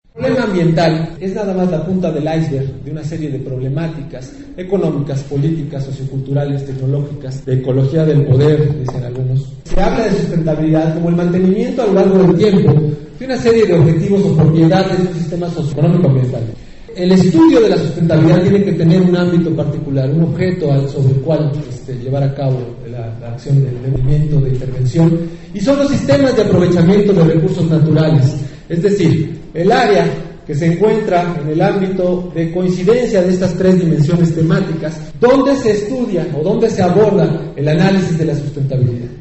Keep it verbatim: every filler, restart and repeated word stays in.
El problema ambiental es nada más la punta del iceberg de una serie de problemáticas económicas, políticas, socioculturales, tecnológicas, de ecología del poder, dicen algunos. Se habla de sustentabilidad como el mantenimiento a lo largo del tiempo de una serie de objetivos o propiedades de un sistema socioeconómico ambiental. El estudio de la sustentabilidad tiene que tener un ámbito particular, un objeto al, sobre el cual este, llevar a cabo la, la acción de movimiento, de intervención, y son los sistemas de aprovechamiento de recursos naturales. Es decir, el área que se encuentra en el ámbito de coincidencia de estas tres dimensiones temáticas, donde se estudia o donde se aborda el análisis de la sustentabilidad.